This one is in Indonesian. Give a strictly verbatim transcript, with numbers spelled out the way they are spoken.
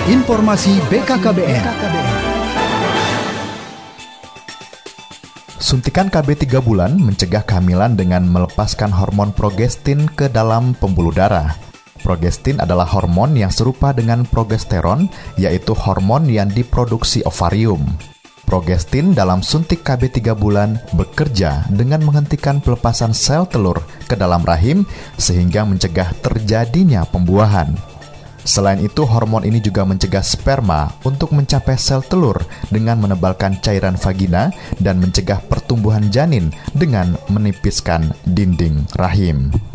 Informasi B K K B N. Suntikan K B tiga bulan mencegah kehamilan dengan melepaskan hormon progestin ke dalam pembuluh darah. Progestin adalah hormon yang serupa dengan progesteron, yaitu hormon yang diproduksi ovarium. Progestin dalam suntik K B tiga bulan bekerja dengan menghentikan pelepasan sel telur ke dalam rahim sehingga mencegah terjadinya pembuahan. Selain itu, hormon ini juga mencegah sperma untuk mencapai sel telur dengan menebalkan cairan vagina dan mencegah pertumbuhan janin dengan menipiskan dinding rahim.